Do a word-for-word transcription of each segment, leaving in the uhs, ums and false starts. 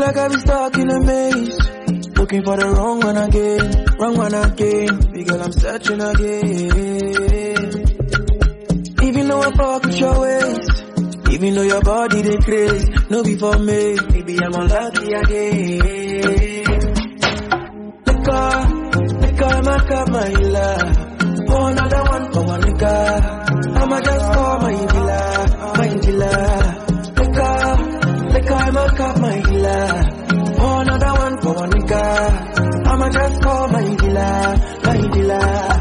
like I be stuck in a maze, looking for the wrong one again, wrong one again. Because I'm searching again. Even though I fuck with your ways, even though your body they craze, no be for me, maybe I'm unlucky again. Nigga, nigga, my cup, my love. For another one, for one nigga, I'ma just call my dealer, my dealer. Nigga, nigga, my cup, my dealer. For another one, for one nigga, I'ma just call my dealer, my dealer.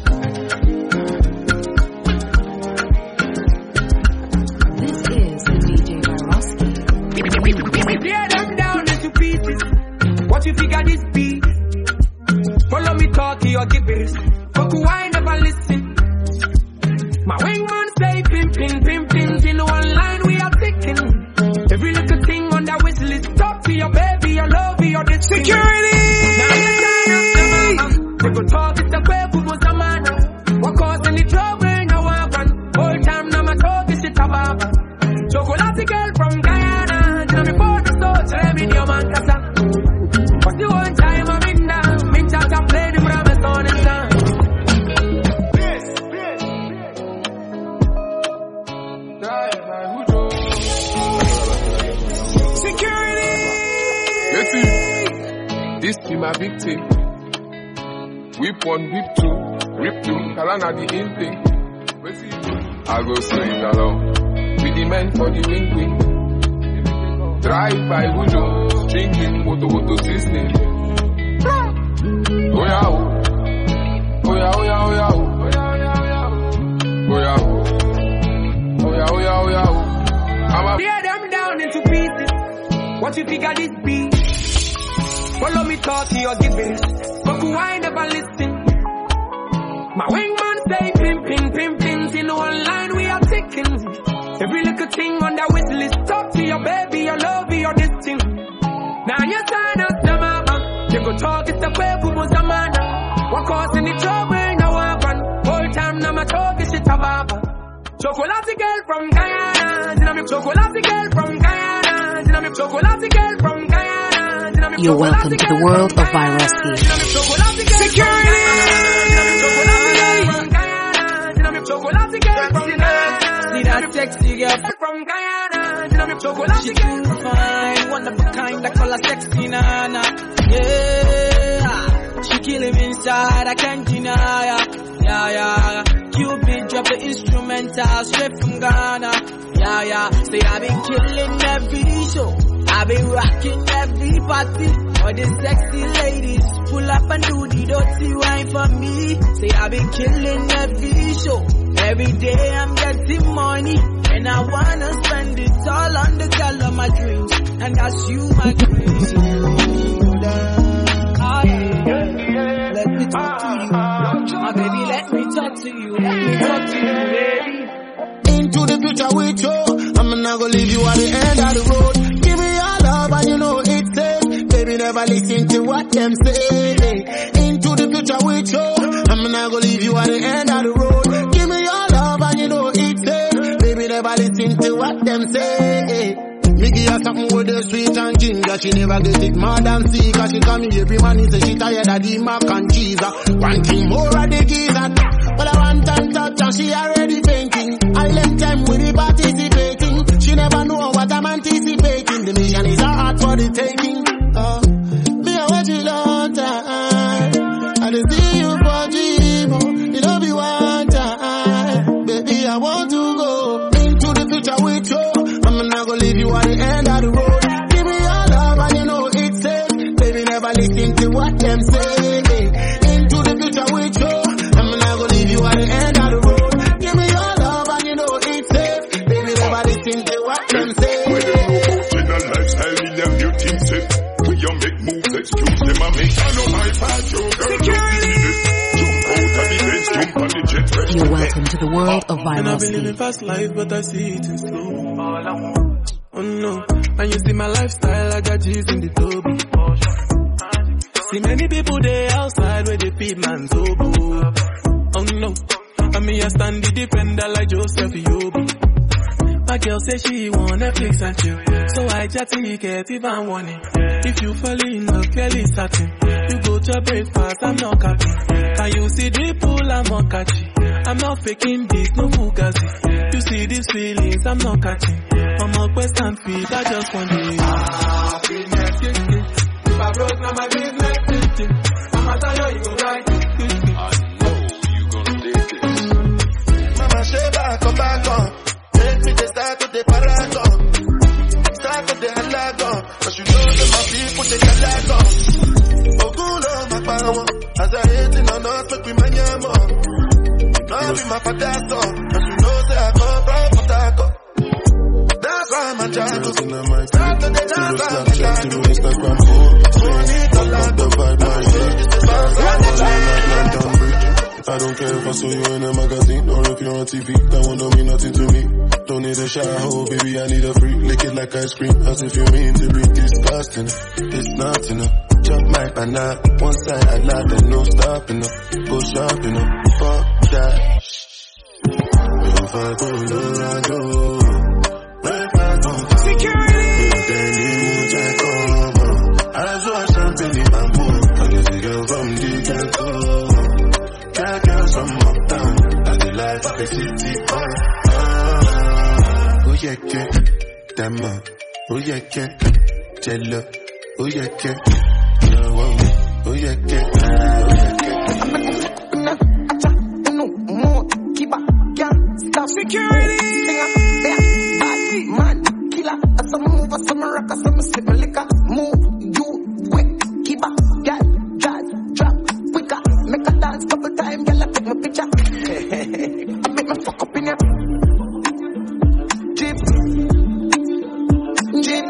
Tear them down into pieces. What you figure this be? Follow me talk to your gibbers. Fuck who I never listen. My wingman say pim pim pim pim. In one line we are ticking. Every little thing on that wish list. Talk to your baby, your love, your this security. Now you sign up to mama. We go talk it's a way who was a man. What causing the trouble in your wagon? Whole time now my talk is shit a baba. Chocolate girl from Guyana. Before the store, tell me your man casa. But the one time I'm in down, me chat and play the promise on the sound. Security! Let's see. This be my victim. Whip one, whip two, rip two, Kalana the in thing. I go straight along with the men for the wing wing. Drive by Wujo, drinking moto moto system. Oh yeah, oh yeah, oh yeah, oh yeah, oh yeah, oh yeah, oh yeah, oh yeah. I'm a tear them down into pieces. What you figure this be? Follow me talk to your gibbers. Fuck who I never listen. My wingman say pim pim pim pim. In one line we are ticking. Every little thing on that wish list. Talk to your baby, your love, your this thing. Now you sign up to mama. You go talk it's the way who was a man. What causing the trouble in the wagon? Whole time now my talk is shit a baba. Chocolate girl from Guyana. Chocolate girl from Guyana. Chocolate girl from Guyana. You're welcome to the world of Viroski. Security! Chocolate girl from Guyana. See that sexy girl from Guyana. She too fine, one of a kind, I call her sexy nana. Yeah, she kill him inside, I can't deny her. Yeah, yeah, Cupid drop the instrumental straight from Ghana. Yeah, yeah, say I've been killing every show, I've been rocking every party. All the sexy ladies pull up and do the dirty wine for me. Say I've been killing every show, every day I'm getting money. And I wanna spend it all on the girl of my dreams. And that's you, my dreams. Oh yeah, yeah. Let me talk to you. My baby, let me talk to you. Let me talk to you, baby. Into the future with you. I'm not gonna leave you at the end of the road. Give me your love and you know it's safe. Baby, never listen to what them say. Into the future with you. I'm not gonna leave you at the end of the road. Give me your love and you know it's safe. Never listen to what them say. Me give her something with the sweet and ginger. She never get it more than see. Cause she come here every man say she tired of the mac and cheese. One thing more of the geezer. But I want and touch and she already fainting. All them time we be participating. She never know what I'm anticipating. The mission is hard for the taking. Oh, me I watch you long time. I just see you for dream. You don't be one time. Baby, I want to go with you. I'm not gonna leave you at the end of the road. Give me your love and you know it's safe. Baby, never listen to what them say. Into the future with you. I'm not gonna leave you at the end of the road. Give me your love and you know it's safe. Baby, never listen to what them say. When you go out in a lifestyle, me them new things set. When you make moves, excuse them, I make I know I pass you. Security! You're welcome to the world of Viroski. And I've been living fast life, but I see it in slow. Oh no, and you see my lifestyle, I got G's in the Toby. See many people there outside where they feed man's oboe. Oh no, and me I stand the defender like Joseph Yobi. My girl say she want Netflix and chill. So I chat ticket if I'm warning. If you fall in love, clearly certain. You go to breakfast, I'm not capping. Can you see the pool, I'm not catching. I'm not faking this, no fugazi. You see these feelings, I'm not catching. I'm a quest and feet, I just want to ah, business, if I broke, now my business, I'ma tell you, you go right. I know you gonna take it. Mama, shake back, come back on. Take me the start of the paragon. Start of the halagon. Cause you know that my people take a lag on. Oh, good on my power. As I hate it on us, make we mania more. Now be my father's son. Cause you know that I come from Potako. That's why I'm a jackal. Start of the dance, I'm a jackal. Instagram, money, dollar, the vibe, my head. I don't care if I saw you in a magazine or if you're on T V, that one don't mean nothing to me. Don't need a shower, baby, I need a freak. Lick it like ice cream, as if you mean to be disgusting. It's not enough. Chop my banana, one side I lie, there's no stopping up. Go shopping up, fuck that. If I go low, I go. If I go security, then you check over. I saw champagne in my mood. I get a girl from the ghetto. Can't get some uptown. That's the life of a city boy. Ah, oh yeah, yeah, damn uh, oh yeah, yeah, jello, oh yeah, yeah, oh yeah, yeah, oh yeah, security. Man, killer, some move, some rock, some sip liquor. Move, you quick, keep up, get, drive, drop, quicker, make a dance couple times, girl, I take my picture. I make my fuck up in ya. Jeep, Jeep,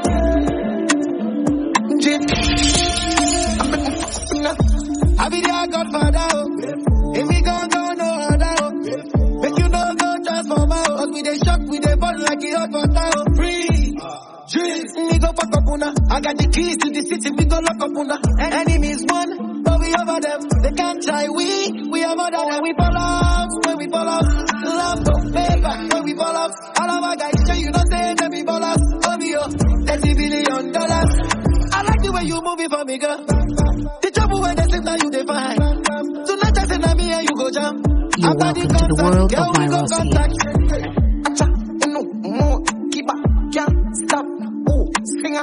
Jeep. I make my fuck up in ya. I be their godfather, if we gon' go no other, make you don't go transform out. We dey shock, we dey burn like it hot water. Free, drinks, we go fuck up una. I got the keys to the city, we go lock up una. Enemies one, but we over them. They can't try we, we are more than them. We fall off, when we fall off. Love no favor, when we fall off. All of our guys show you don't say them we fall off. O B O, thirty billion dollars. I like the way you move it for me, girl. The trouble when they say now you define. Tonight I say now me and you go jam. You're welcome to the world of virality. No more, keep up, can't stop. Oh, singer.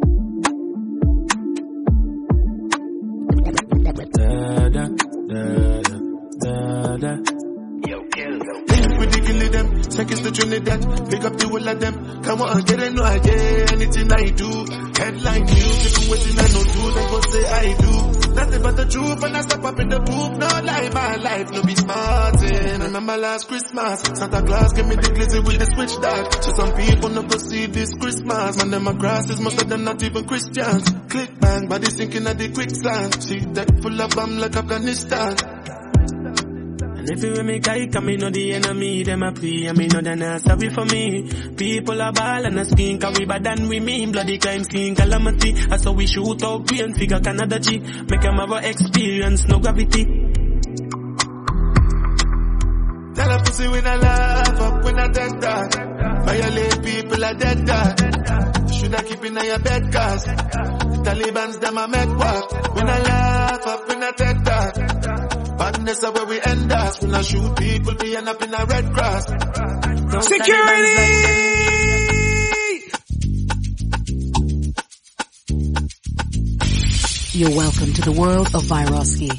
Da da da da da. link with the killing them, seconds to Trinidad. Pick up the whole of them. Come on, get it, no idea. Anything I do, headline news. If you waiting, I know do. They go say I do. Nothing but the truth, and I step up in the booth. No lie, my life, no be smartin'. Remember last Christmas, Santa Claus gave me the glizzy with the switch that. So some people no go see this Christmas. Man, them a grasses, most of them not even Christians. Click bang, body sinking at the quicksand. See that full of bomb like Afghanistan. If you make I come, me know the enemy, them a plea, and me know they not sorry for me. People are ball and a skin, cause we bad than we mean. Bloody crime scene, calamity. I saw we shoot out, we and figure Canada G. Make them have a experience, no gravity. Tell a pussy when I laugh up, when I dead that. Violate people are dead that. Should I keep in your bed, cause the Taliban's them a make walk. When I laugh up, when I dead that. Badness is where we end us. When I shoot people, we end up in a red cross. Security! You're welcome to the world of Virosky.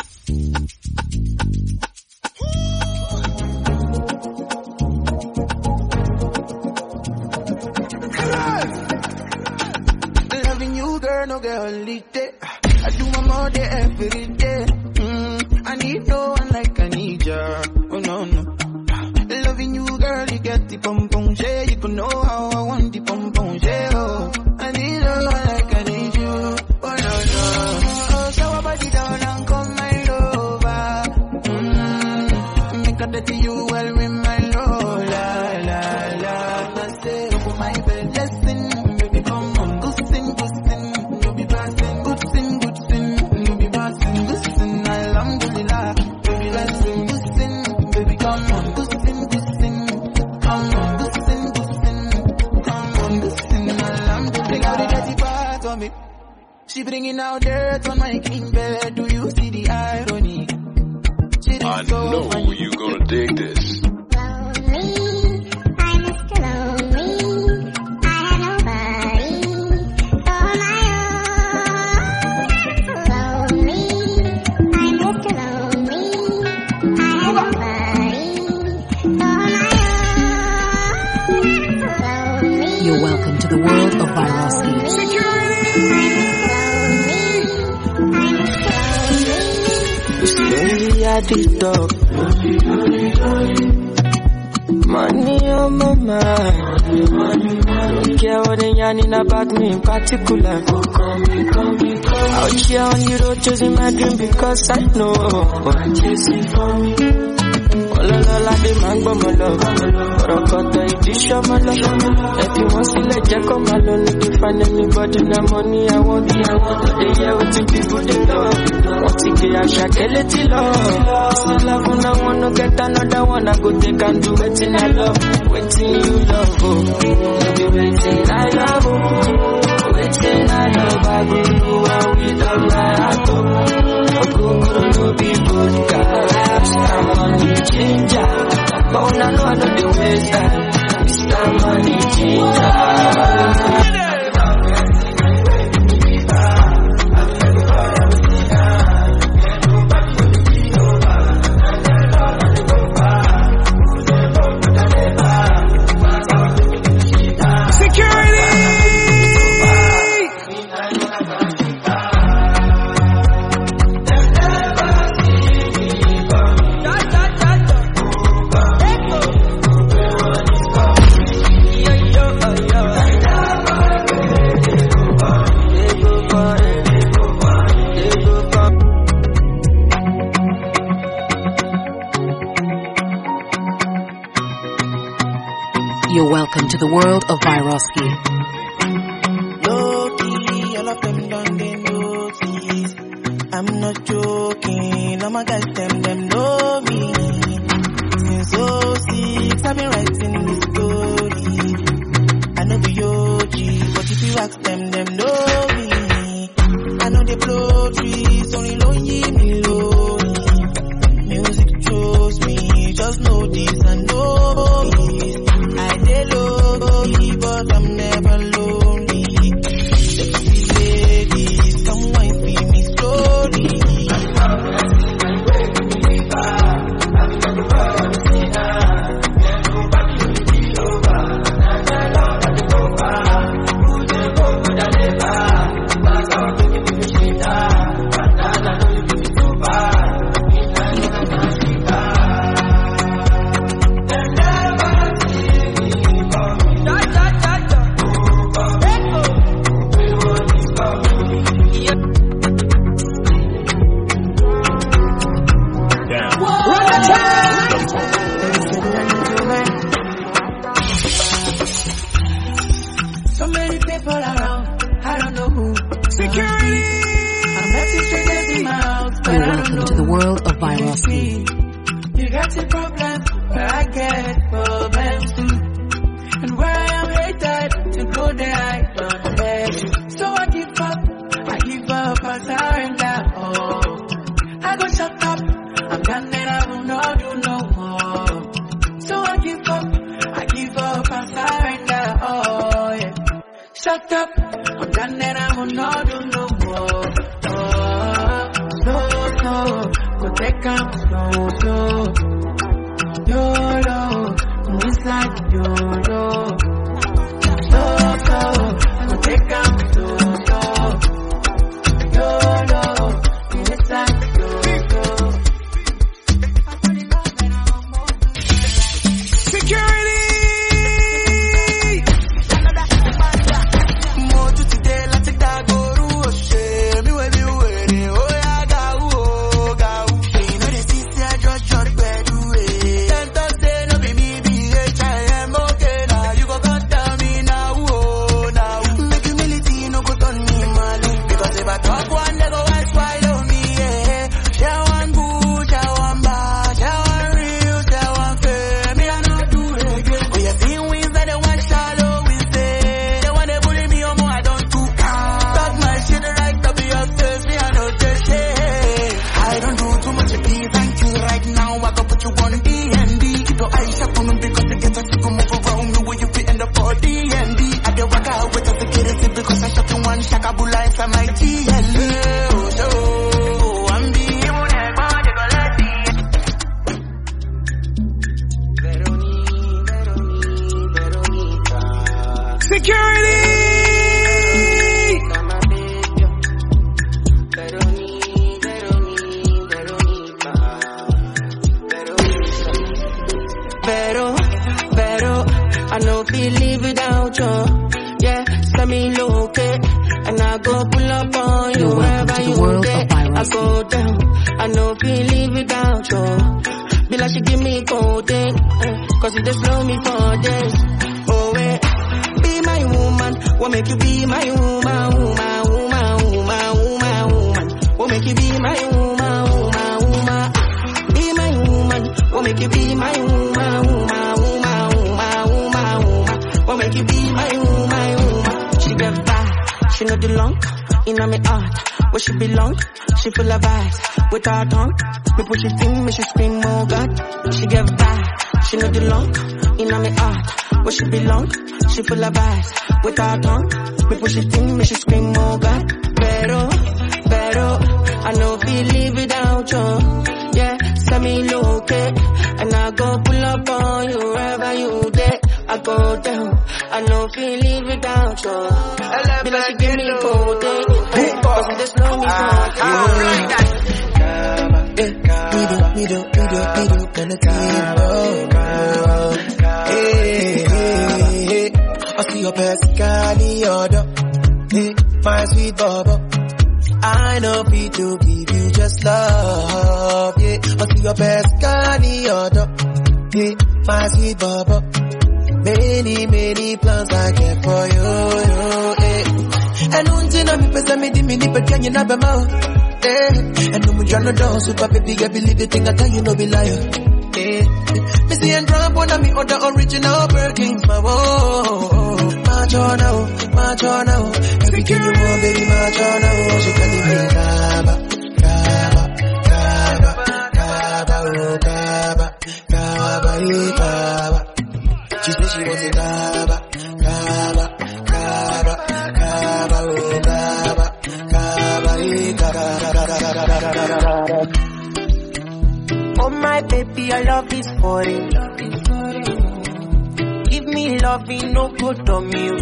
Loving you, girl, no girl, holiday. I do my more day every day. I need no one like I need ya. Oh no no. Loving you, girl, you get the pom pom shade. You can know how I want the pom pom shade. Oh, I need no one like I need you. Oh no no. Oh, so I body down and come my over. Mmm, make a dirty you well with my love. La la la. I say over my bed, blessing, baby come on, good sin, good sin, you be passing, good sin, good sin, you be passing, good sin. Alhamdulillah, baby blessing, good sin, baby come on, good sin, good sin, come on, good sin, good sin. She bringing out dirt on my clean bed. Do you see the irony? She I so know funny. you're gonna dig this. You're welcome to the world of Viroski. Slowly I did up. Money on my mind. Don't care what they yarning about me in particular. Out here on the road chasing my dream because I know I'm chasing for me. La la la, the man go my love. Rockota, it is show my love. If you want to let Jack come alone, if you find anybody, the money I want, I want. They hear what the people they love. Want to get a shot, get it love. Still love when I want to get another one. I go take and do it in I love. Waiting you love, oh. Maybe waiting I love, oh. Waiting I love, I go do what we done, I go. I go, go, no be good, guys. I'm on the ginger. But I know I know the ways that Mister Money Ginger. You're welcome to the world of Viroski. Low-key, all of them done they notice. I'm not joking, all my guys them, them know me. Since oh six, I've been writing this story. I know the O G, but if you ask them, them know me. I know they blow trees, only lonely me lonely. Music chose me, just know this and know this. I dey lonely, but I'm never lonely. Sexy ladies, come wine for me slowly. So many people around, I don't know who. Security! I'm messaging in my house, but You're I don't welcome know to the world of who. Viroski. You got your problems, but I get problems too. And where I am hated, to go there I don't let you. So I give up, I give up, I surrender. Oh, I go shut up, I'm done and I will not do no more. So I give up, I give up, I surrender. Oh yeah. Shut up, I'm done and I will not do no more. Oh, no, no, go take up slow, slow. YOLO, it's like YOLO. So, so, go take up slow, slow. YOLO, it's like YOLO. Security! You go Security! Pero, pero, I know feel live without you. Yeah, send me look and I go pull up on you wherever you get. I go down, I know feel live without you. Be like she give me cold day, uh, cause it just slow me for days. Oh wait, be my woman, what make you be my woman, woman, woman, woman, woman, woman. What make you be my woman, woman, woman. Be my woman, what make you be my woman, woman, woman, woman, woman, woman. What make you be my woman, woman. She get vibe, she know the long, in my heart, where she belong. She full of vibes, with her tongue. Me push it in, me she scream, oh God. She get vibe, she know the long, in my heart, where she belong. She full of vibes, with her tongue. Me push it in, me she scream, oh God. Pero, pero, I know feel live without you. Yeah, send me look, and I go pull up on you wherever you there. I go down, I know feel live without you. Be like she give me cold day, cause it just know me for Me do, me do, me do, me do, penetrate, oh girl. Hey, hey, hey, I see your pescani order. Hey, my sweet bubble. I know fit to give you just love. Yeah, I see your pescani order. Hey, my sweet bubble. Many, many plans I get for you, you, hey. And until I'm person me di me di but can you not be mouth? And no me tryna down, super baby, I believe the thing I tell you, no be liar. Yeah. Me see and drop one of me other original Birkins, my whoa. March on now, march on now. Everything you want, baby, march on now. She calling me Kaba, Kaba, Kaba, Kaba, oh Kaba, Kaba, eh, Kaba. She said she wants a Kaba, Kaba, Kaba, Kaba, oh Kaba, Kaba, eh, Kaba. Oh my baby, your love is foreign. Give me loving, no good on you.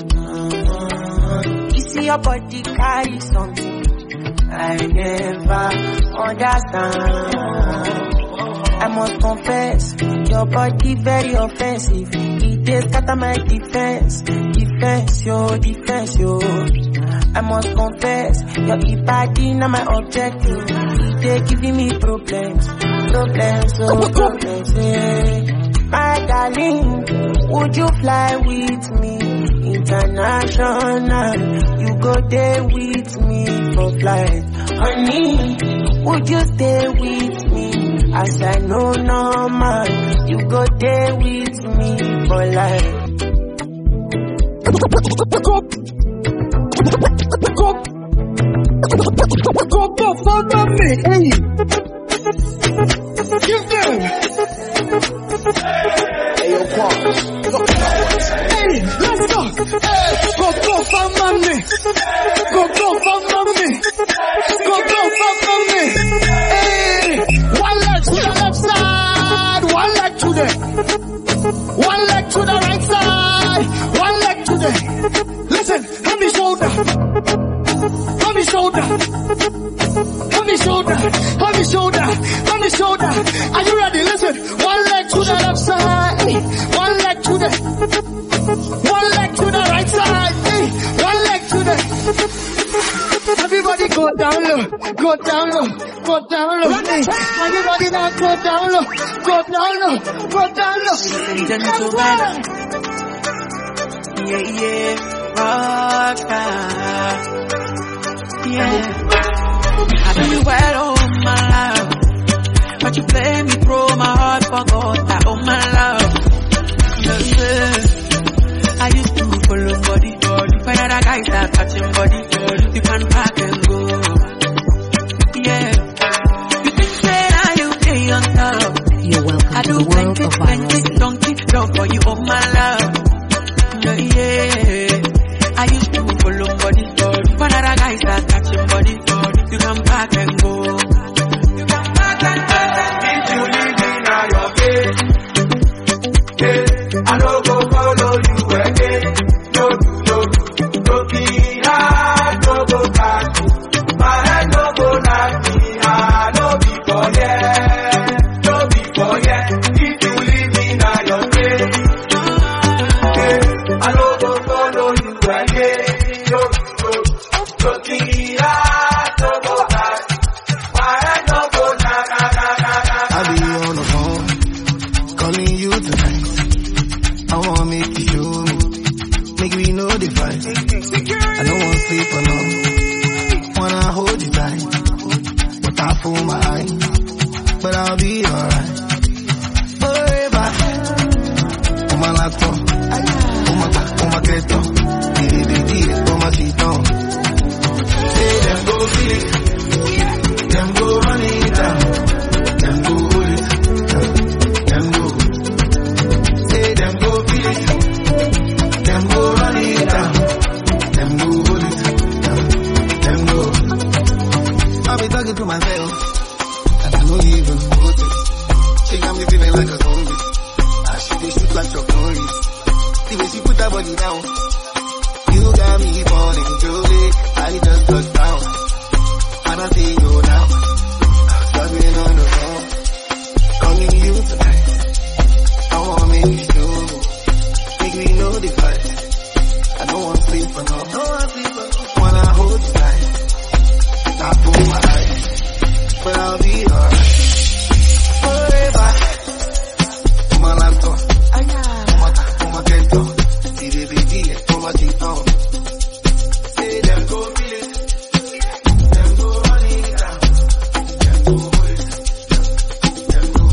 You see your body carry something I never understand. I must confess, your body very offensive. It is scatter my defense, defense, your defense, your. I must confess, your body not my objective. They giving me problems, problems, oh problems, yeah. My darling, would you fly with me international? You go there with me for flight, honey. Would you stay with me? As I know normal, you go there with me for life. Go, go, follow me, hey. Give them. Hey, yo, Quan. Hey, let's go. Hey, go, go, follow me. Go, go, follow me. Go, go, follow me. Hey, one leg to the left side, one leg to the, one leg to the right side, one leg to the. Listen, hand me shoulder. On the shoulder, on the shoulder, on the shoulder, on the shoulder. Are you ready? Listen, one leg to the left side, one leg to the, one leg to the right side, one leg to the. Everybody go down low, go down low, go down low. Everybody now go down low, go down low, go down low. Yeah, yeah, rockstar. Yeah, I do you well all my life, but you play me pro, my heart forgot that all my love. Yeah, yeah. I used to follow body, but other guys are touching body, you can pack and go. Yeah, you think that I will stay on top. You're welcome I to do the world plenty, of plenty, violence. donkey, dog for you all my love. Yeah, yeah. I used to follow body, but other guys are touching body. You come back and go. You come back and go. If you live in your face, yeah, I don't go for you got me falling too late. I just touched down, and I see you now. Talking on the phone, calling you tonight. I wanna make you sure, make me know the vibe. I don't want to sleep for no, no one sleep for no. Wanna hold you tight, not for my life, but I'll be alright forever. On my laptop, on my on my desktop, see the baby on my TikTok. Say them go feel it, them go run it down, them go hold it, them go.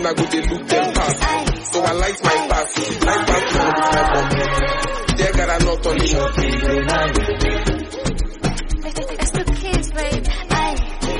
I go they look them pass. So I light my pass. Light pass to the type of me. There got a lot on you. It's the kids, babe. Aye.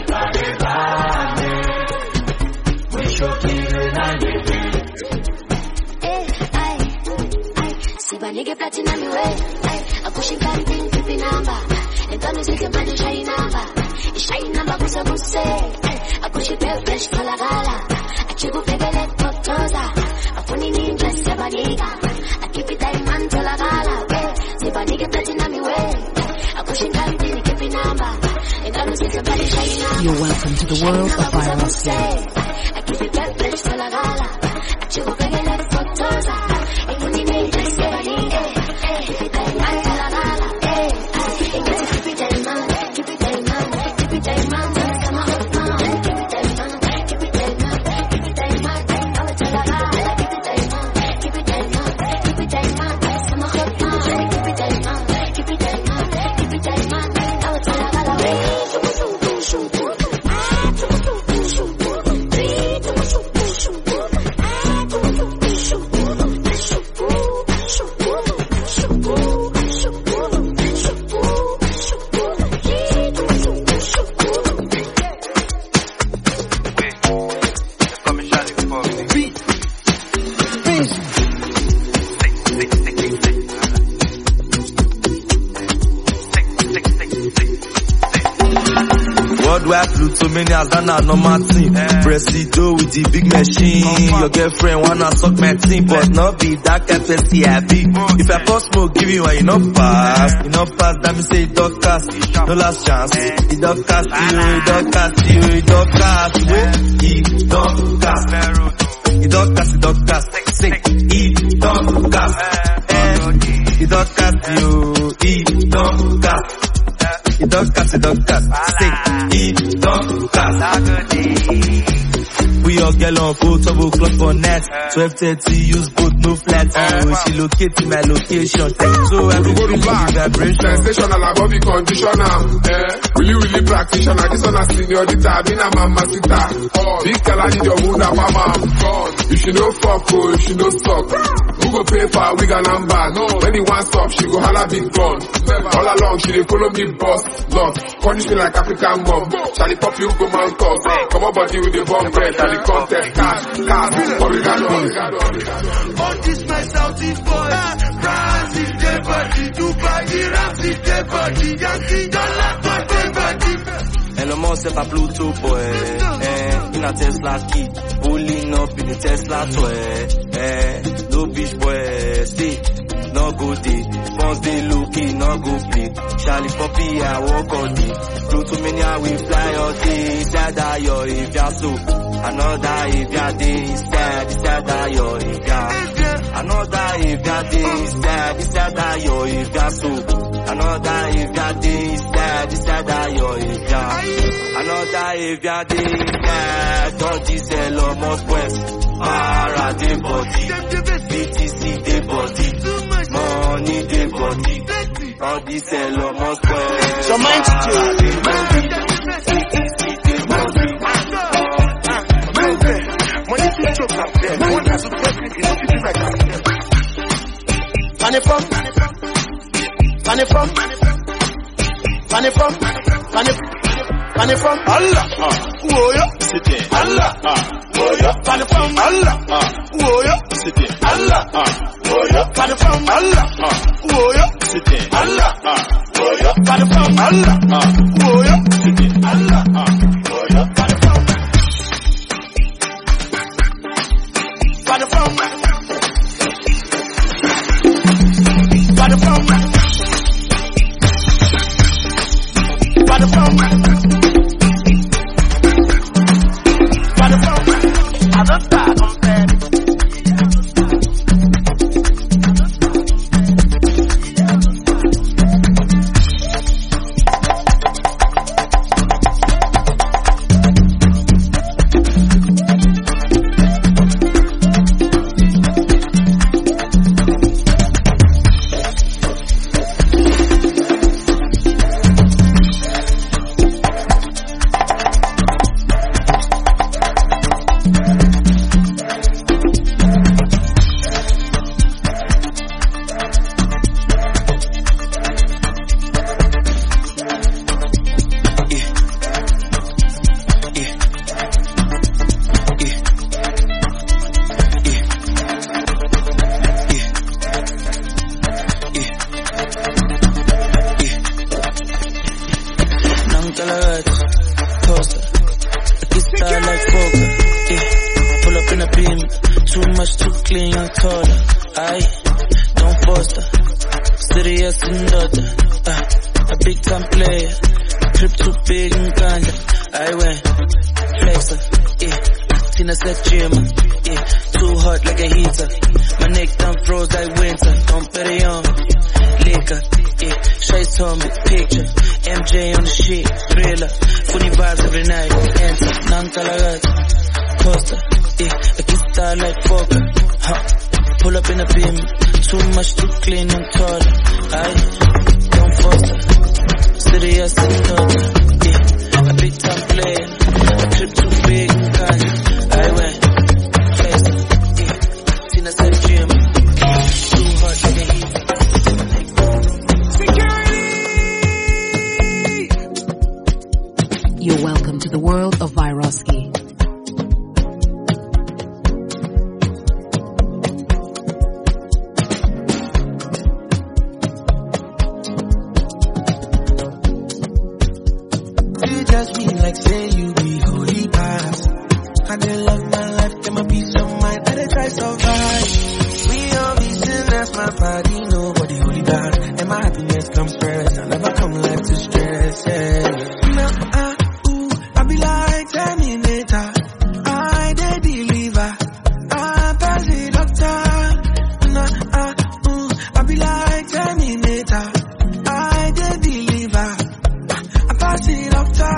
Nigga platinum way, I push it back in keep number. And don't say can manage shine number. Shine number was a boost. I push it back fresh for la gala. I check up baby let totoza. I put in in just a baniga. I keep it diamond to la gala. Say nigga platinum way, I push it back in keep number. And don't say can manage shine number. You're welcome to the world of viral style. I keep it back fresh for la gala. I check up baby let totoza. I put in in just a baniga. So many as that not normal team. Presido with the big machine. Your girlfriend wanna suck my team, but not be that F S T I B. If I pass smoke, give you one, you not pass. You not pass, that me say dog cast. No last chance. He dog cast you, he dog cast you, he dog cast you. He dog cast. He dog cast, he dog cast. Say, he dog cast. He dog cast you, he dog cast. He dog cast, he dog cast. Say, he dog cast. We all get on full double clock for net. twelve thirty, use both, no flat. Oh, she locate my location. So I go to back. Sensational above the conditioner. Eh? Really, really practitioner. This one a seniorita. Been a mama sita. Big girl, I need your wound up, mama. God. If she no fuck, oh, if she no suck. Who go pay for a wig and number? No. When he wants stop, she go holla big gun. All along, she dey follow me boss. Not punish me like African mom. Charlie pop you go man cause. Come on body with the bomb bread and the contest cash, cash, oregano, oregano, oregano. All this my Southeast boy. France is their body. Dubai, Iraq is their body. Yankee, dollar, my body. Elon Musk step a Pluto boy. Eh, in a Tesla key. Pulling up in the Tesla toy. Eh, no bitch boy. Stay. No go day, phones they looking, no go play. Charlie Poppy, I walk all day. Pluto Mania, we fly all day. Instead of your if you're so. Another if you're day, instead, instead of your if you're. Another if you're day, instead, instead of your if you're so. Another if you're day, instead, instead of your if you're. Another if you're day, instead, don't you sell almost west. Para the body, B T C the body. Money the body, all this sell almost well. So mind you, money to choke up there. No one has to put it in the like that. Funny from, funny from, funny from, funny, funny from Allah. Whoa yo, city Allah. Whoa yo, funny from Allah. Whoa yo, city Allah. Whoa yo, funny from Allah. Whoa yo, city Allah. Whoa yo, funny from Allah. Whoa yo, city Allah. Whoa yo, funny from, funny from, funny from, funny from. I don't start on bed. star like Fokker. Yeah, pull up in a beam. Too much, too clean, I'm taller. Aye, don't foster. Serious and daughter. Uh, a big time player. Trip too big and ganja. I went flexer. Yeah, Tina said gym. Yeah, too hot like a heater. My neck done froze like winter. Don't bet it on me. Liquor. Yeah, Shay told me picture. M J on the shit. Thriller. Funny vibes every night. Enter. Nankalagata. Costa. Yeah, a kiss star like Fokker. Huh. Pull up in a beam. Too much, too clean and taller. Aye, don't foster. Serious and daughter. Yeah, a big time player. A trip too big and kind. I went flexer. Yeah, Tina said gym. Too hot like a heat. Security! You're welcome to the world of Vyroski. Like say you be holy past. I did love my life, get my peace of mind. I did try survive. We all be sin, that's my body. Nobody holy God. And my happiness comes first. I never come left to stress. Yeah. Now I, ooh, I be like Terminator. I did deliver. I pass the doctor. Now I, ooh, I be like Terminator. I did deliver. I pass the doctor.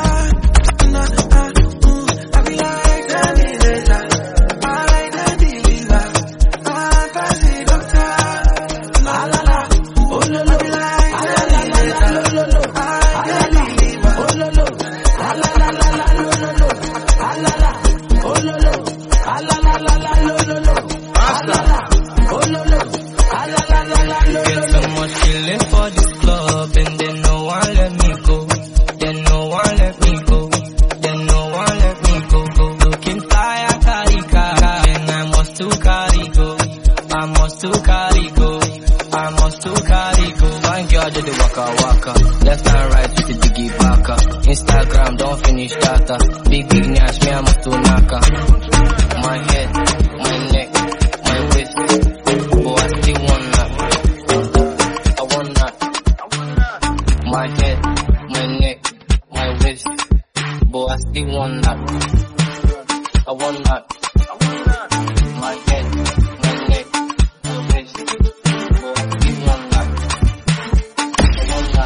Instagram don't finish data. Big big nash, me I'm to naka. My head, my neck, my waist. Oh, I still want that. I want that. My head, my neck, my waist. But I still want that. I want that. My head, my neck, my waist. But I still want that. I want that.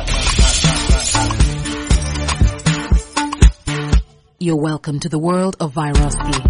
You're welcome to the world of Vyroski.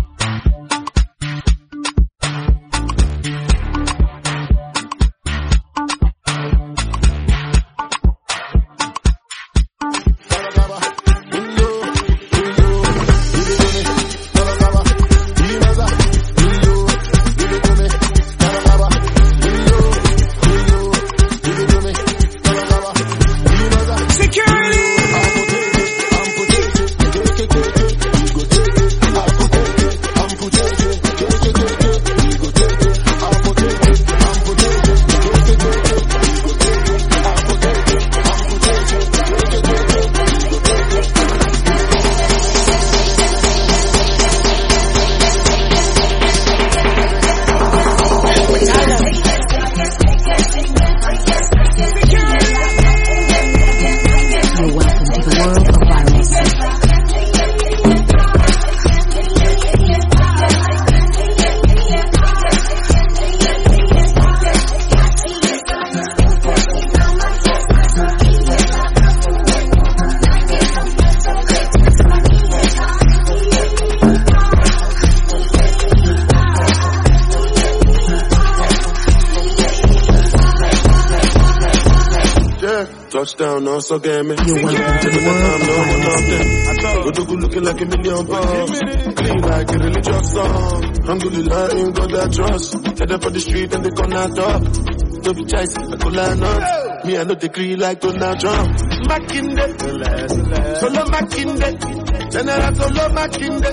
Touchdown, no, so get me. You're welcome to the world of Vyroski. Good looking like a million pounds. Clean like a religious song. Alhamdulillah, in God I trust. Head up on the street and they gonna talk. Don't be chasing, I go line up. Me, I know the green like Donald Trump. Mac in there. Solo Mac in there. General Solo Mac in there.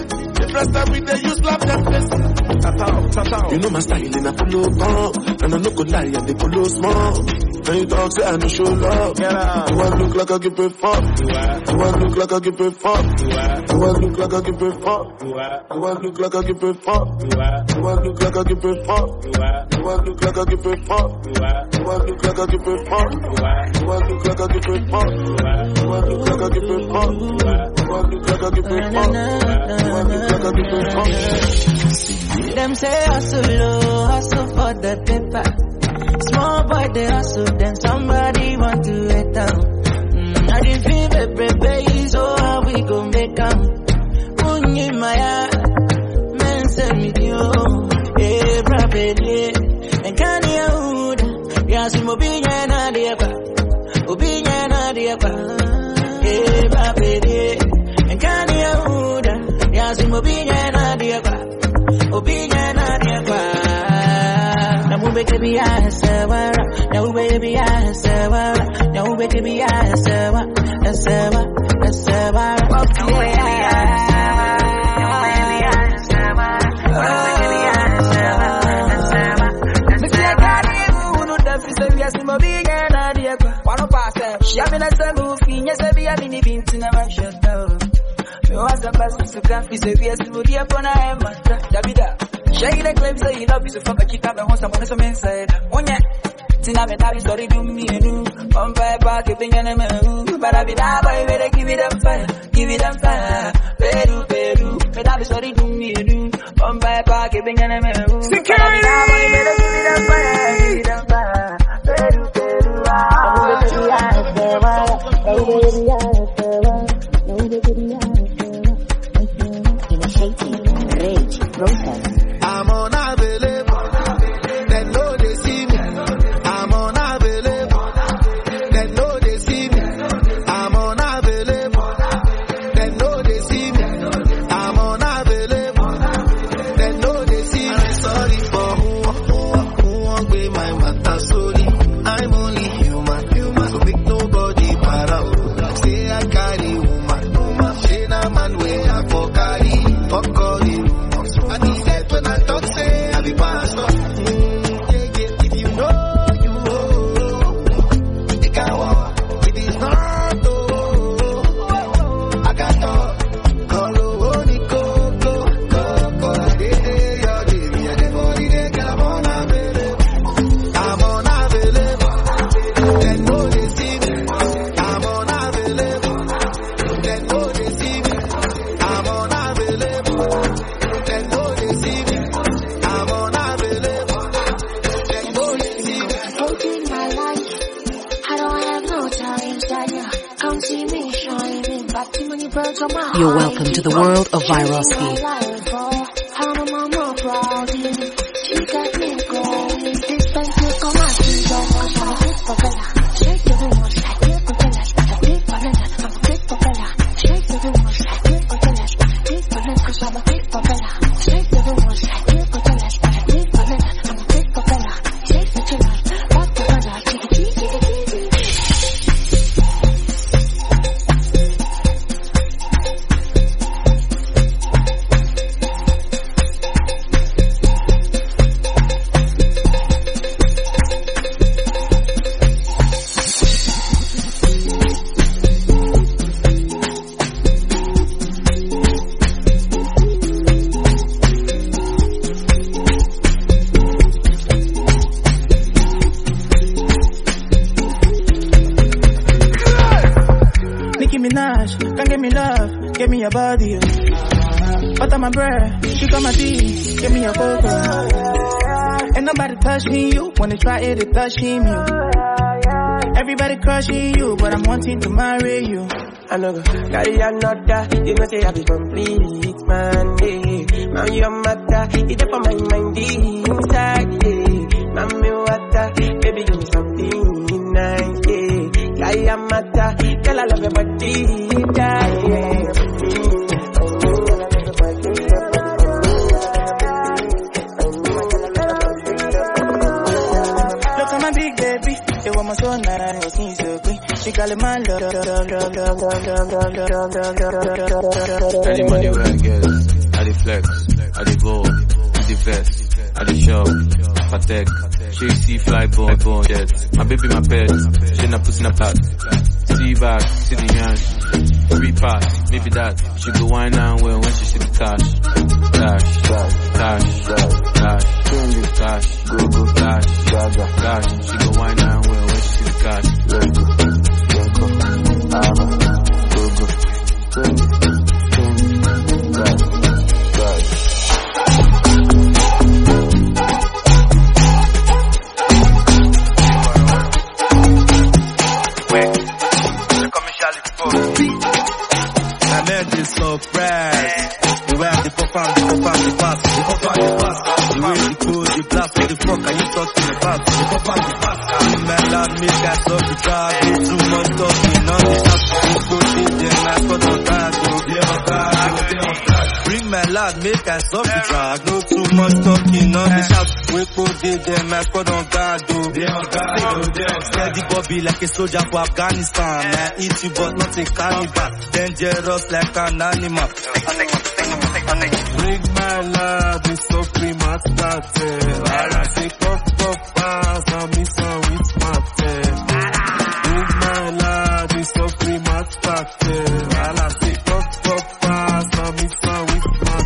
the first time we dey use love that face. You know my style in a follow come, and I no go lie, and they follow small. When you talk, say I no show love. You want look like I give a fuck. You want look like I give a fuck. You want look like I give a fuck. You want look like I give a fuck. You want look like I give a fuck. You want look like I give a fuck. You want look like I give a fuck. You want look like I give a fuck. You want look like I give a fuck. You want look like I give a fuck. You want look like I give a fuck. Them say hustle low, hustle for the paper. Small boy they hustle, then somebody want to hit down. Mm, I didn't feel the baby, so how we gon' make them? Unyi maya, men send me you, eh, brabede. And can you hold? Yes, I'm obedient na depa, obedient na depa, eh, brabede. And can you hold? Yes, I'm obedient na depa. Opinion on your part. Now we can be answer. Now we be answer. Now we can be answer. Answer. Answer. Now we can be answer. Now we can be answer. Now we can be answer. Answer. Because I got you. Who know that we say yes, we be gonna do it. One of us. She have been a single thing. Yes, I be a mini bint in a man shut down. Was the best to come, we say, yes, we be upon a hammer. Davida, shake the claims that you love you, so fuck a keep up the house of some inside. One yet, Tina, that is story to me, and one by back, a thing and a man, but I be that way, better give it up fire, give it up fire. Peru, Peru, but I be sorry to me, and one by back, a thing and a man, security, better give it up fire, give it up fire. Peru, Peru, I'm unavailable, they know they see me. I'm unavailable, they know they see me. I'm unavailable, they know they see me. I'm unavailable, they know they see me. I'm sorry for who, who, who won't be my matter. Sorry, I'm only human, human. So make nobody para. Say I carry woman, woman. Say na man way I for carry, for calling. I need that when I talk, say I be pastor. Mm, yeah, yeah. If you know, you know. It can walk. It is not, oh. I got talk. Call oh, Nico, go, go, go. They, they, your baby, and the body, they get I'm unavailable. I'm unavailable. They know they see me. I'm unavailable. They know they see me. I'm unavailable. They know they see me. I'm unavailable. They know they see me. Taking my life, I don't have no time, Daniel. Come see me shining, but too many birds on my You're welcome to the world of Viroski. I don't know mama proud of you. She got me going. This time you come out, you don't want to hit for Bella. Shake the room, shake the Bella. Shake the Bella, I'm a big for Bella. Shake the room, shake the Bella. Shake the Bella, cause I'm a big for Bella. Shake the room, shake the Bella. Shake the Bella, I'm a big for Bella. Shake the Bella, rock the Bella. Take it easy, take it easy. Nicki Minaj, come give me love, give me your body. Butter my bread, you got my tea, give me your cocoa. Ain't nobody touching you, wanna try it, they touching you. Everybody crushing you, but I'm wanting to marry you. I know, carry another, you know say I be complete, man, yeah. Man, you're matter, it's up on my mind, inside, yeah. Mommy, water, baby, give me something nice, yeah. I am matter, girl, I love your body, yeah. Look at my big baby, they want my son, and I was seen so quick. She call it my love, love, love, love, love, love, love, love, love, love, love, love, love. Any money where I get, I dey flex, I dey go, in the vest, I dey shop, patek, she see fly born, born jet. My baby, my pet, she na pussy na pat. See back, see the yansh, free pass, maybe that. She go wine and well when she see the cash. Cash, cash, cash, cash, cash, go go cash, cash, cash. She go wine and well when she see the cash. Let go, let go, ama, go go, send it, send it, cash, cash. I made this surprise. The way I the perform, the perform, the pass, the perform, the pass. The way the code, the blast, the fuck, and you talk to the past, the perform, the pass. I'm mad, loud, me, got so the drag, do too much talking on the shop. You go to them, I put on that, go there on that, go there on that. Bring my lad, make us stop the drag, no too much talking on the shop. We put them, I put on guard, go there on that, go there on that. Steady Bobby like a soldier for Afghanistan. I eat you, but not a cannibal. Dangerous like an animal. Bring my love, it's so free, my started. I say, pop, pop, pass, and me some with smart. Bring my love, it's so free, my started. I say, pop, pop, pass, and me some with smart.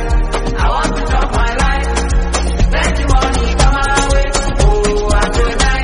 I want to talk my life. Spend the money, come away. Oh, I don't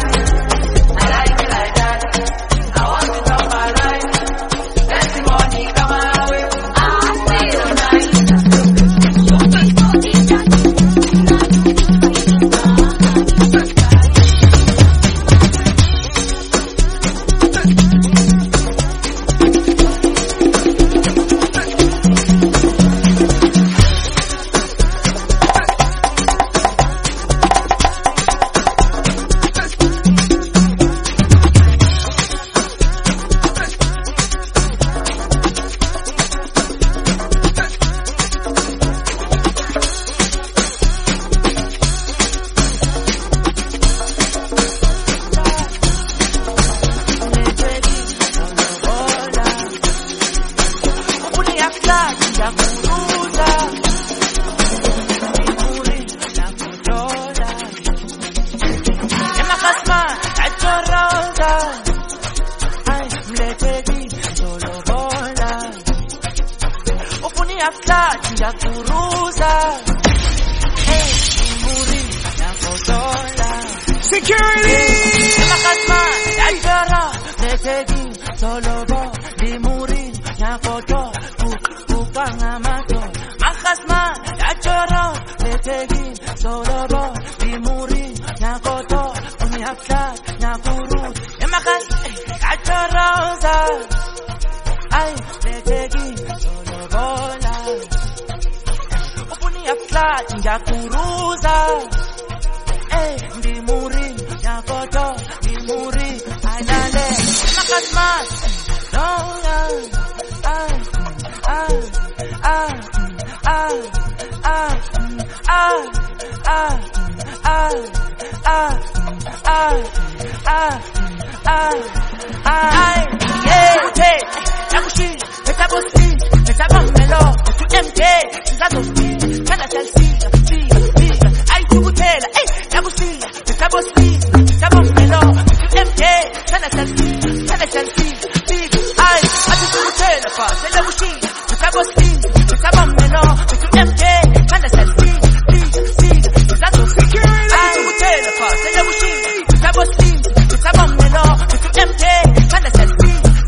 after Jakuruza. Hey, Muri, Nafotola. Security! Makasma, Yajara, Letegi, Solobo, Dimuri, Nafoto, Kupangamato. Makasma, Yajara, Letegi, Solobo, Dimuri, Nakoto, Umiafta, Nakuru. Makas, Yajara, ay, Letegi, Solobola. Upuni ya flat, Njakuruza. Eh, Ndimuri, Nyakoto, Ndimuri, Aidale. Makasmas, no, ah, ah, ah, ah, ah, ah, ah, ah, ah, ah, ah, ah, ah, yeah, okay. Nakushi, metabosi, metabomelo, tu M K, Zazofi, kana Chelsea, Figa, Figa, ai Tugutela, eh, Nakushi, metabosi, metabomelo, tu M K, kana Chelsea, kana Chelsea, Figa, ai, ati Tugutela, pa, Nakushi, metabosi, metabomelo, tu M K, kana Chelsea, Figa, Figa, Zazofi, ai Tugutela, pa, Nakushi, metabosi, metabomelo, tu M K, kana Chelsea.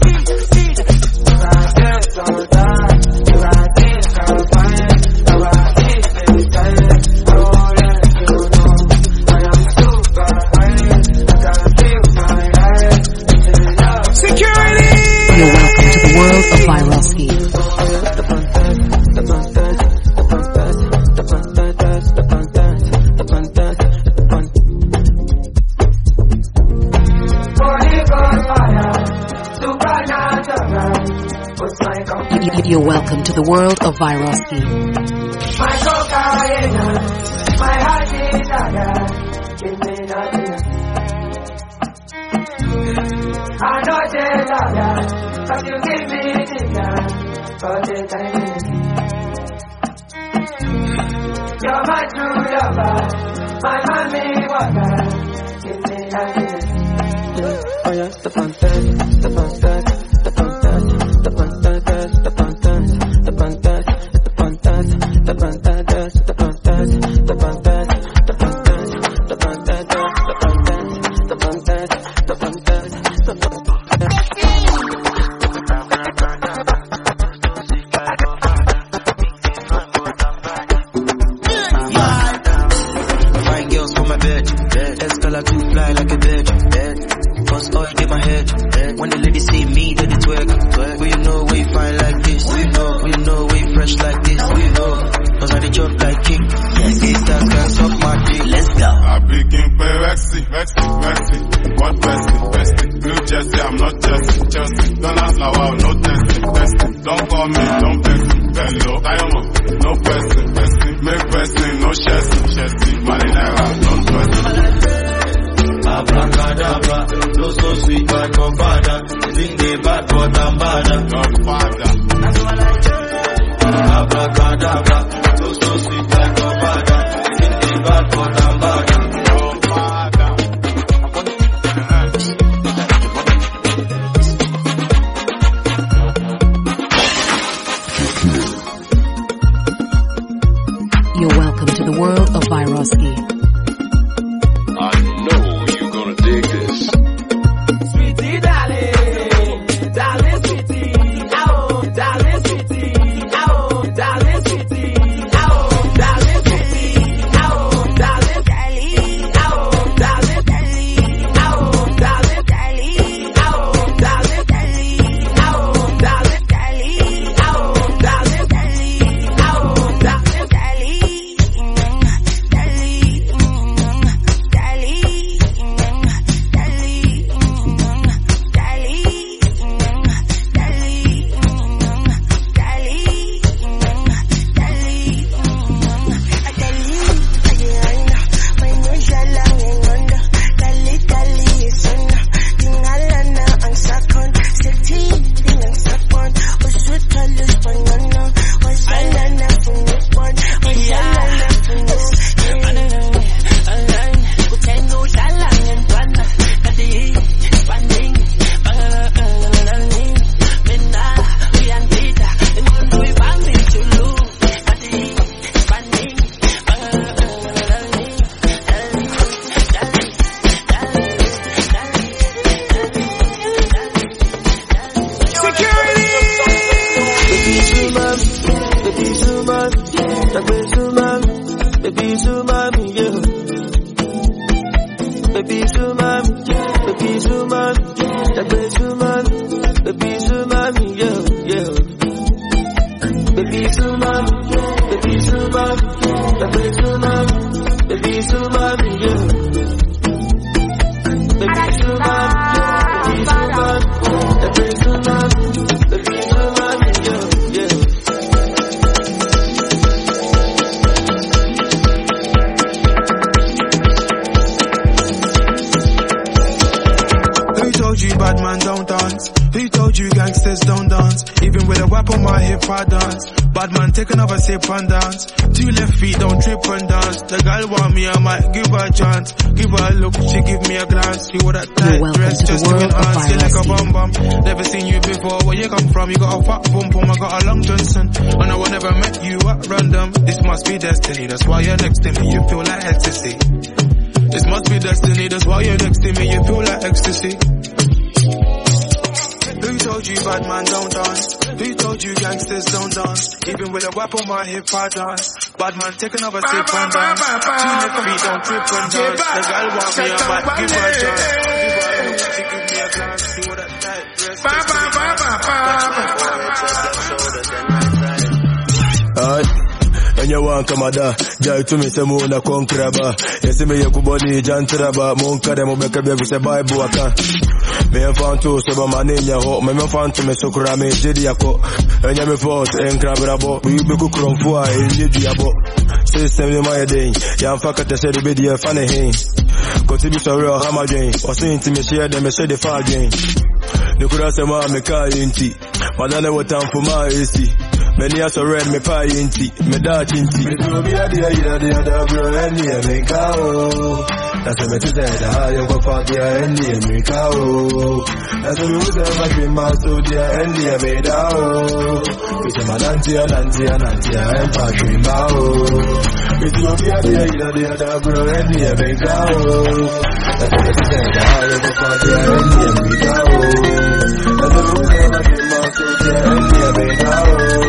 You're welcome to the world of Viroski. You're welcome to the world of Viroski. My cocaine, my heart is tired. Give me nothing. I know you're tired, but you give me dinner for the time. You're my true lover, my mommy water. Give me nothing. Oh yeah, the fantasy, the fantasy, the fantasy, the fantasy, the fantasy, the fantasy, the fantasy, the fantasy, the fantasy, the fantasy, the fantasy, the fantasy, the fantasy, the fantasy, the fantasy. Fine girls for my bed, Escala too fly like a bird. Cause oil in my head. When the ladies see me, they twerk. Will you know we fine like this? Will you know? Will you know we fresh like this? Will you know? Cause I jump like king. Yes, these stars can't stop my dick. Let's go. I be king play Rexy, Rexy, Rexy. What bestie, bestie? Blue Jersey, I'm not Chelsea, Chelsea. Don't ask now, wow, no testing, testing. Don't call me, don't text me. Hello, Diamond, no person, person. Make person, no chassis, chassis. Marinara, don't trust me. Abracadabra, so so sweet like Godfather. Think they bad but I'm bad. Godfather. Abracadabra, so so sweet like Godfather. Think they bad but I'm bad. You're welcome to the world of Viroski. Sweetie, darling, darling, sweetie, oh, darling, sweetie, oh, darling, sweetie, oh, darling, sweetie, oh, darling. told you bad man don't dance? Who told you gangsters don't dance? Even with a whip on my hip I dance. Bad man take another sip and dance. Two left feet don't trip and dance. The girl want me, I might give her a chance. Give her a look, she give me a glance. See what that tight dress, just giving hands, still like a bum bum. Never seen you before, where you come from? You got a fat bum bum, I got a long Johnson. And I never met you at random. This must be destiny, that's why you're next to me, you feel like ecstasy. This must be destiny, that's why you're next to me, you feel like ecstasy. Who told you bad man don't dance? Who told you gangsters don't dance? Even with a whip on my hip I dance. Bad man take another sip and dance. Two left feet don't trip and dance. The girl want me, I might give her a chance. Give her a look, she give me a glance. See what that tight dress. Alright. And you want come ada, jai to me se mo na konkraba. Yesi me yakuboni jantraba, mo nkade mo beka bia se Bible aka. Me fan to so ba manenya ho, me me fan to me sokura me jedi yako. Enya me fort enkrabra bo, we be ku kromfo a enye duabo. System de my day, ya faka te se de be dia fane hin. Ko ti bi so real hamadwen, o se inti me share dem me share de fa again. Ne kura se ma me ka inti, madane wotan for my isi. Many are so red, me pie inti, me da tinti. Me do be a dia ida dia da bro and yeah me cow. That's what me to say, the higher go fuck yeah and yeah me cow. That's what me was ever dream out so dia and yeah me da. We say my nantia nantia nantia and fuck dream out. Me do be a dia ida dia da bro and yeah me cow. That's what me to say, the higher go fuck yeah and yeah me cow. That's what me was ever dream out so dia and yeah me cow.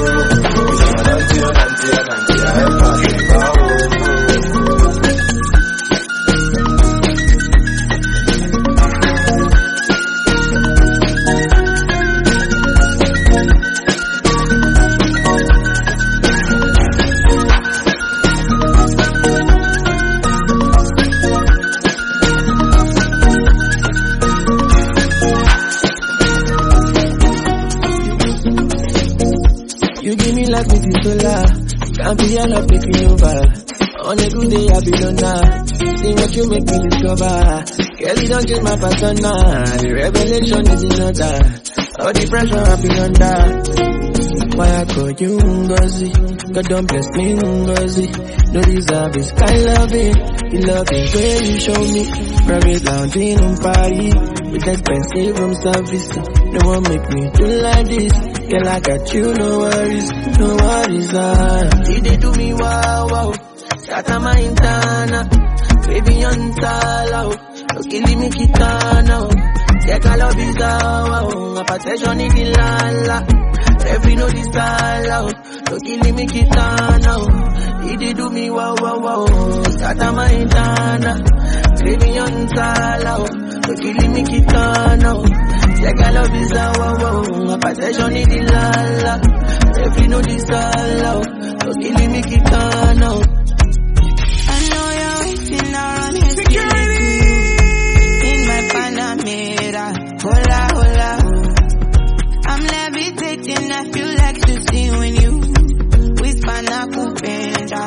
Can't be all up taking over. On a good day I be done now. See what you make me discover. Girl, you don't change my persona. The revelation is in order. All the pressure I be under. Why I call you Ngozi? God don't bless me Ngozi. No deserve is sky loving. The love is where you show me. Private lounge in party with expensive room service. No one make me do like this. Girl, I got you, no worries, no worries, ah. You did do me wow, wow. Sata my intana, baby on tala, no killing me kitana. Take a love is wow, a possession is ilala. Every no is ala, no killing me kitana. You did do me wow, wow, wow. Sata my intana, baby on tala, no killing me kitana. Like I love is a wow wow, a possession in the lala. If you know this all out, don't kill me keep on out. I know you're waiting around here security in my Panamera. Hola hola, I'm levitating. I feel like shooting when you whisper na kupenda.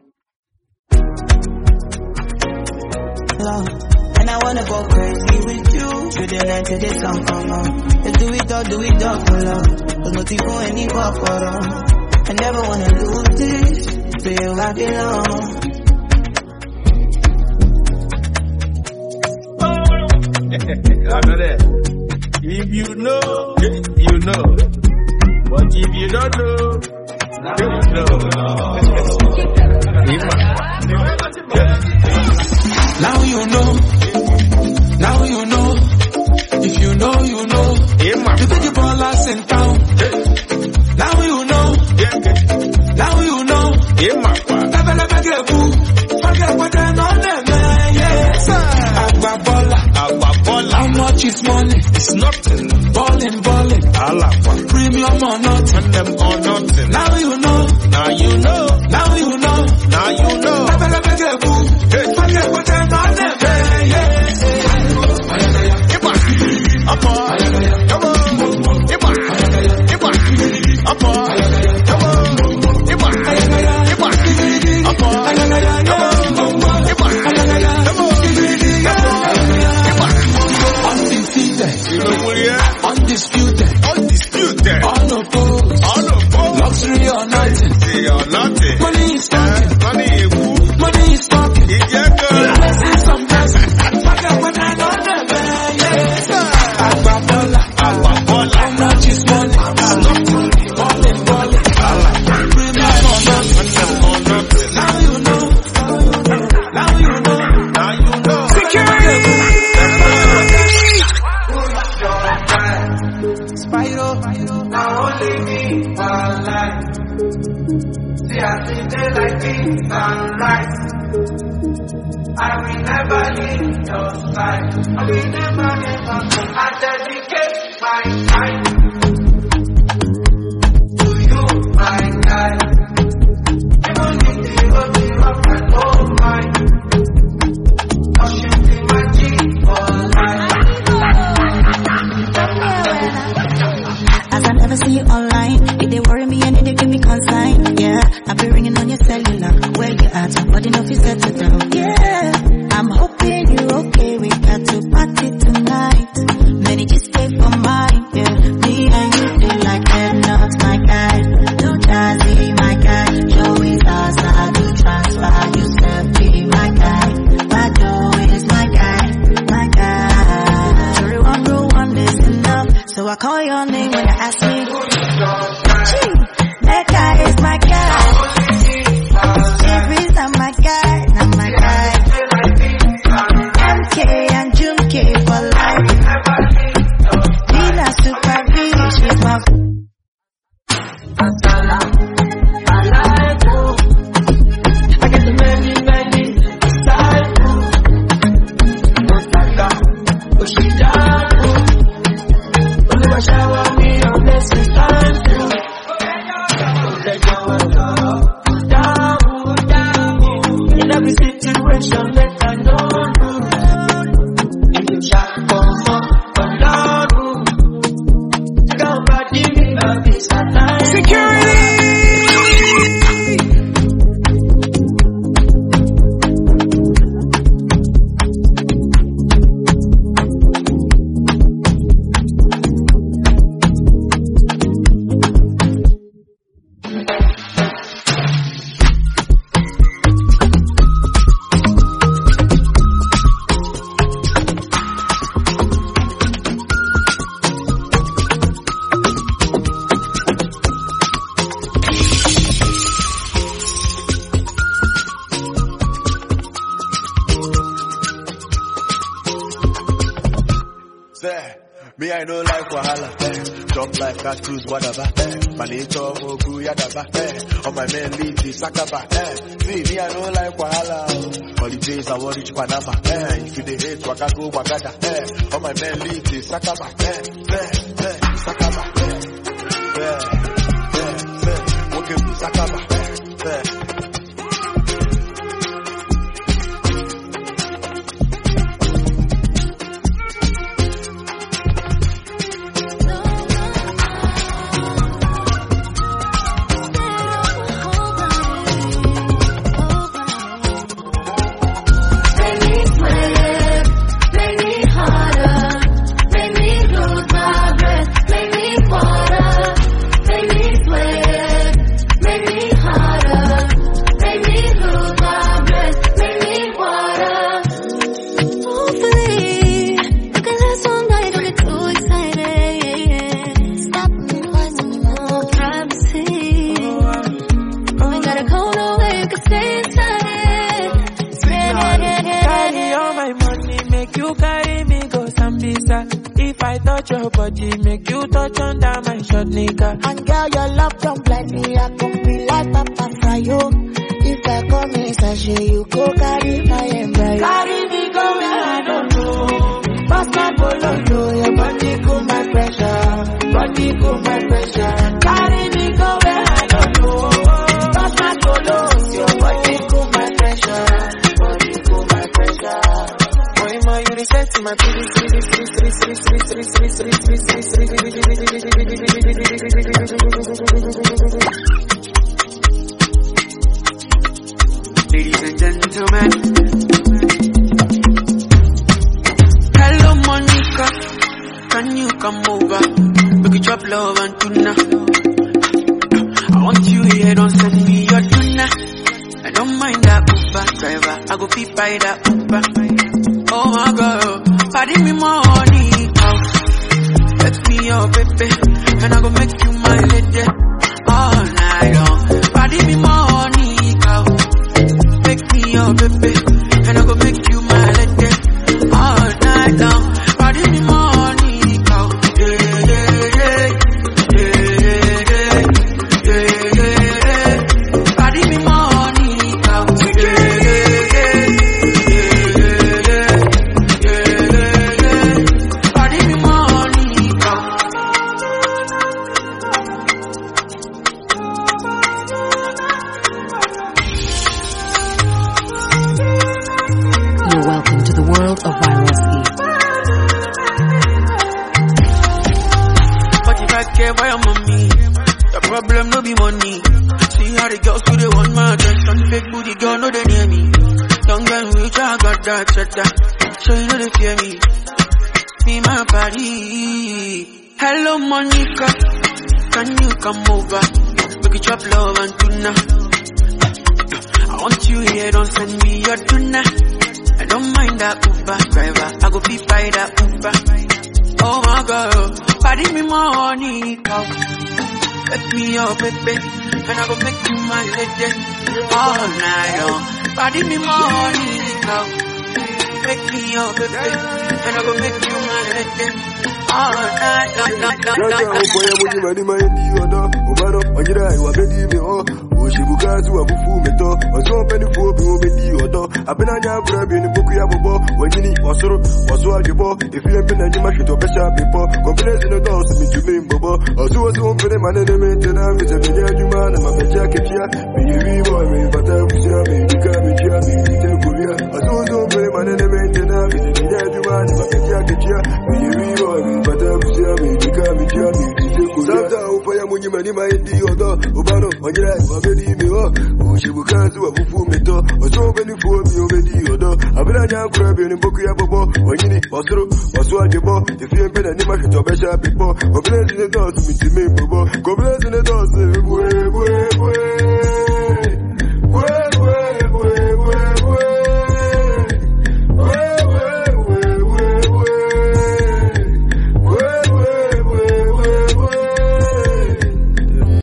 Love. And I wanna go crazy with you. Through the night till the sun come on. Let's do it all, do it all for love. There's nothing for any for all. I never wanna lose this. Feel I belong. I know that. If you know, you know. But if you don't know, you know. Now you know. Now you know. If you know, you know. Yeah, you think you ballers in town. Now you know. Now you know. Yeah, never, never get boo. Forget what I know, never. Yes, Agua bola. Agua bola. How much is money? It's nothing. Ballin', ballin'. Alapa. Premium or nothing. And them or nothing. Now you know. Now you know. Now you know. Now you know. Never, never get boo. Forget what I know, never. Yes. Up on, come on, hip hop, hip hop, up on, come on, hip hop, hip hop, up on, come on, hip hop, come on, hip hop, undefeated, happy day like this and light. I will never leave your side. I will never, never. I dedicate my time to you, my guy. Even if you hold me up and hold mine, I should be my G for life. As I never see you online, if they worry me and if they give me consign, yeah. I've been ringing on your cellular, where you at? Somebody know if you settle down, yeah. I'm hoping you okay, we got to party tonight. Many just stay for mine, yeah. Me and you feel like they're not my guy. No Jazzy, my guy. Joey Zaza, do transfer, you self be my guy. Bado is my guy, my guy. Sorry, one rule, one is enough. So I call your name when I ask me. Gee, that guy is my guy. Every time my guy, not my guy. M K and Junkie for life. Nina Super Beach is my. I get the many, many style. Shower me on blessings, thank you. In every situation that I know, in the chat for more, for love, nobody me a piece of time. Security! Me, I know like Wahala, eh. Jump like cactus, whatever, eh. Manito, Mogu, Yadaba, eh. On my man, leave the Sakaba, eh. See, me, I know like Wahala. Holidays, I want reach Panama, eh. If you dey hate, Wakago, Wagada, eh. On my man, leave the Sakaba, eh. Eh, eh, Sakaba, eh. Eh, eh, eh. Walking the Sakaba, eh. Eh. Your body make you touch under my shirt, nigga. And girl, your love don't blind me. I can be like Papa Frio. If I come in sachet, you go carry my embryo. Carry me go where I don't know. Pass my bolo, your body cool my pressure. Body cool my pressure. Carry me go where I don't know. Pass my bolo, your body cool my pressure. Body cool my pressure. Boy, ma, you reset my pretty, pretty, pretty, pretty, pretty, pretty, pretty, pretty, Ladies and gentlemen, hello Monica, can you come over? We could drop love and tuna. I want you here, don't send me your tuna. I don't mind that Uber driver, I go fit by that Uber. Oh my God, party me money, oh. Let me your baby, and I go make you my lady all night long. Party me money, oh. Make me your baby, and I go make you my lady all night long. Party me money, oh. Yeah, yeah, yeah, yeah, yeah, yeah, yeah. Party cheddar, cheddar. So you know they fear me. Me, my body. Hello, Monica. Can you come over? We can chop love and tuna. I want you here, don't send me your tuna. I don't mind that Uber driver. I go be by that Uber. Oh my God, party me money, cow. Make me your baby, and I go make you my lady all night long. Party me money, cow. Make me your baby, and I go make you my lady all night long. Oshibukazu abufu meto oso penifo bi obedi odo abena nya bra bi ni boku ya bobo wanyini osoro oso adebo efie mpe na nyima hweto besha bipo companies no do so mitumi mbobo oso oso mpe mane ne metena mi se benya adwuma na mabeja ketia mi yiri bo mi bata kusia mi dika mi chia mi dite kuria oso oso mpe mane ne metena mi se benya adwuma na mabeja ketia mi yiri bo mi bata kusia mi dika mi chia mi dite kuria sata ufa ya munyima ni maidi odo ubano onyira wabedi mi o Oshibukazu abufu meto oso penifo bi obedi odo abena nya kura bi ni boku ya bobo wanyini osoro oso adebo efie mpe na nyima hweto besha bipo companies no do so mitimi mbobo companies no do so bwe bwe bwe